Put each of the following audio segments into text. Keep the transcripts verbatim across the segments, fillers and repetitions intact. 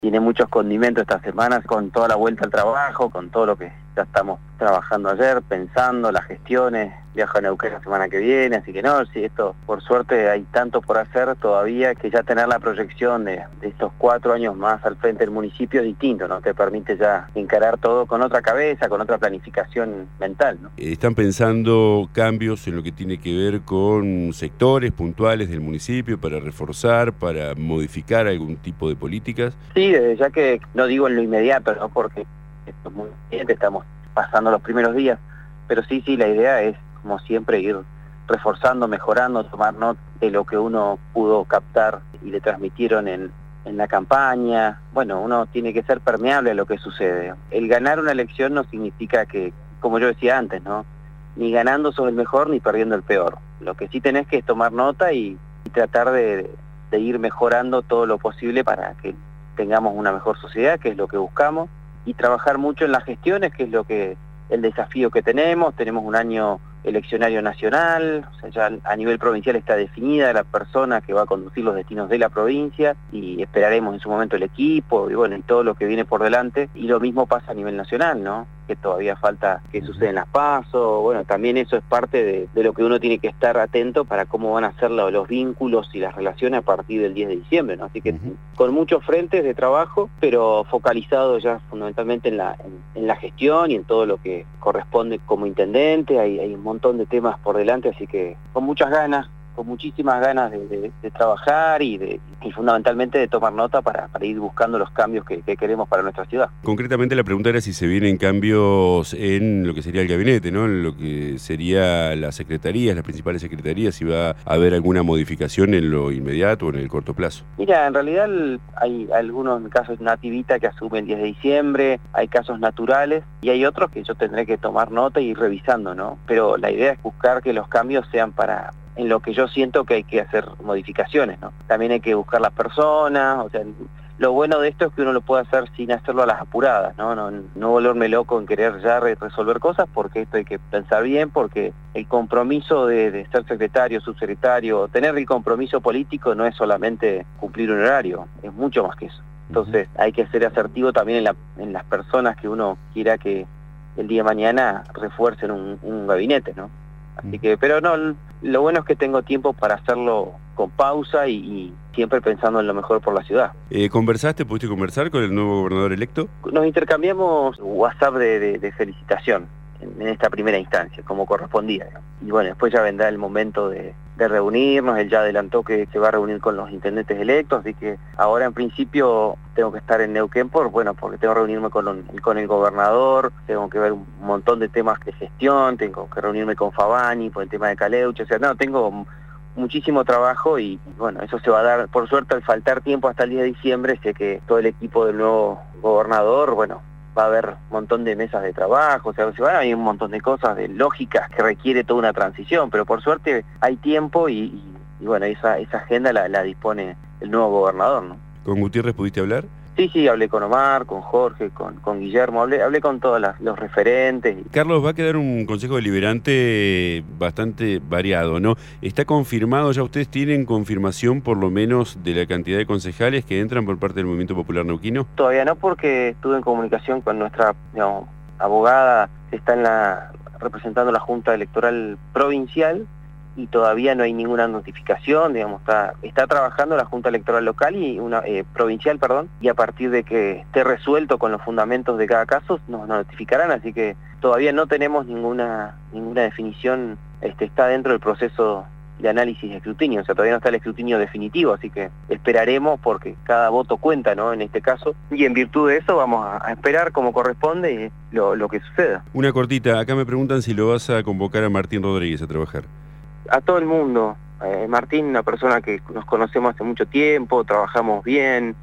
tiene muchos condimentos estas semanas con toda la vuelta al trabajo, con todo lo que ya estamos trabajando ayer, pensando, las gestiones, viajo a Neuquén la semana que viene, así que no, sí, esto por suerte hay tanto por hacer todavía que ya tener la proyección de, de estos cuatro años más al frente del municipio es distinto, ¿no? Te permite ya encarar todo con otra cabeza, con otra planificación mental, ¿no? ¿Están pensando cambios en lo que tiene que ver con sectores puntuales del municipio para reforzar, para modificar algún tipo de políticas? Sí, desde ya que no digo en lo inmediato, ¿no? Porque esto es muy reciente, estamos pasando los primeros días, pero sí, sí, la idea es, como siempre, ir reforzando, mejorando, tomar nota de lo que uno pudo captar y le transmitieron en, en la campaña. Bueno, uno tiene que ser permeable a lo que sucede. El ganar una elección no significa que, como yo decía antes, ¿no? Ni ganando sos el mejor ni perdiendo el peor. Lo que sí tenés que es tomar nota y, y tratar de, de ir mejorando todo lo posible para que tengamos una mejor sociedad, que es lo que buscamos, y trabajar mucho en las gestiones, que es lo que el desafío que tenemos. Tenemos un año eleccionario nacional, o sea, ya a nivel provincial está definida la persona que va a conducir los destinos de la provincia y esperaremos en su momento el equipo y bueno, y todo lo que viene por delante. Y lo mismo pasa a nivel nacional, ¿no? Que todavía falta que suceden las PASO. Bueno, también eso es parte de, de lo que uno tiene que estar atento para cómo van a ser los, los vínculos y las relaciones a partir del diez de diciembre, ¿no? Así que uh-huh. con muchos frentes de trabajo, pero focalizado ya fundamentalmente en la, en, en la gestión y en todo lo que corresponde como intendente. Hay, hay un montón de temas por delante, así que con muchas ganas, con muchísimas ganas de, de, de trabajar y, de, y fundamentalmente de tomar nota para, para ir buscando los cambios que, que queremos para nuestra ciudad. Concretamente la pregunta era si se vienen cambios en lo que sería el gabinete, ¿no? En lo que sería las secretarías, las principales secretarías, si va a haber alguna modificación en lo inmediato o en el corto plazo. Mira, en realidad hay algunos casos nativita que asumen el diez de diciembre, hay casos naturales y hay otros que yo tendré que tomar nota y ir revisando, ¿no? Pero la idea es buscar que los cambios sean para en lo que yo siento que hay que hacer modificaciones, ¿no? También hay que buscar las personas, o sea, lo bueno de esto es que uno lo puede hacer sin hacerlo a las apuradas, ¿no? No, no volverme loco en querer ya re resolver cosas, porque esto hay que pensar bien, porque el compromiso de, de ser secretario, subsecretario, tener el compromiso político no es solamente cumplir un horario, es mucho más que eso. Entonces hay que ser asertivo también en, la, en las personas que uno quiera que el día de mañana refuercen un, un gabinete, ¿no? Así que, pero no, lo bueno es que tengo tiempo para hacerlo con pausa y, y siempre pensando en lo mejor por la ciudad. Eh, ¿Conversaste, pudiste conversar con el nuevo gobernador electo? Nos intercambiamos WhatsApp de, de, de felicitación en, en esta primera instancia, como correspondía, ¿no? Y bueno, después ya vendrá el momento de, de reunirnos. Él ya adelantó que se va a reunir con los intendentes electos, así que ahora en principio tengo que estar en Neuquén por, bueno, porque tengo que reunirme con, un, con el gobernador, tengo que ver un montón de temas de gestión, tengo que reunirme con Fabani por el tema de Caleuche, o sea, no, tengo muchísimo trabajo y bueno, eso se va a dar, por suerte al faltar tiempo hasta el diez de diciembre, sé que todo el equipo del nuevo gobernador, bueno, va a haber un montón de mesas de trabajo, o sea, se van a haber un montón de cosas, de lógicas que requiere toda una transición, pero por suerte hay tiempo y, y, y bueno, esa, esa agenda la, la dispone el nuevo gobernador, ¿no? ¿Con Gutiérrez pudiste hablar? Sí, sí, hablé con Omar, con Jorge, con, con Guillermo, hablé, hablé con todos las, los referentes. Carlos, va a quedar un consejo deliberante bastante variado, ¿no? ¿Está confirmado, ya ustedes tienen confirmación por lo menos de la cantidad de concejales que entran por parte del Movimiento Popular Neuquino? Todavía no, porque estuve en comunicación con nuestra, digamos, abogada que está en la, representando la Junta Electoral Provincial, y todavía no hay ninguna notificación, digamos, está, está trabajando la Junta Electoral Local y una eh, provincial, perdón, y a partir de que esté resuelto con los fundamentos de cada caso, nos notificarán, así que todavía no tenemos ninguna ninguna definición, este, está dentro del proceso de análisis de escrutinio, o sea, todavía no está el escrutinio definitivo, así que esperaremos porque cada voto cuenta, ¿no? En este caso, y en virtud de eso vamos a, a esperar como corresponde lo, lo que suceda. Una cortita, acá me preguntan si lo vas a convocar a Martín Rodríguez a trabajar. A todo el mundo. Eh, Martín, una persona que nos conocemos hace mucho tiempo, trabajamos bien,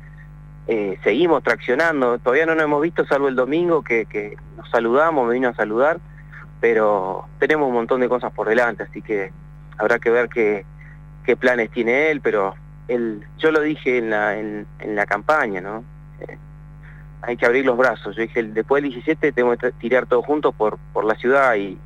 eh, seguimos traccionando, todavía no nos hemos visto salvo el domingo que, que nos saludamos, me vino a saludar, pero tenemos un montón de cosas por delante, así que habrá que ver qué, qué planes tiene él, pero él, yo lo dije en la, en, en la campaña, ¿no? Eh, hay que abrir los brazos, yo dije, después del diecisiete tenemos que tirar todos juntos por, por la ciudad y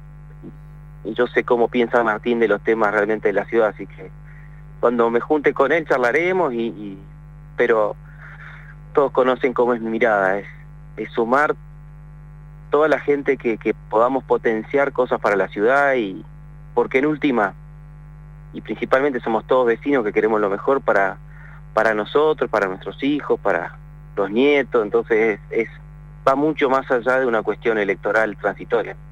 y yo sé cómo piensa Martín de los temas realmente de la ciudad, así que cuando me junte con él charlaremos, y, y pero todos conocen cómo es mi mirada, es, es sumar toda la gente que, que podamos potenciar cosas para la ciudad, y porque en última, y principalmente somos todos vecinos que queremos lo mejor para, para nosotros, para nuestros hijos, para los nietos, entonces es, es va mucho más allá de una cuestión electoral transitoria.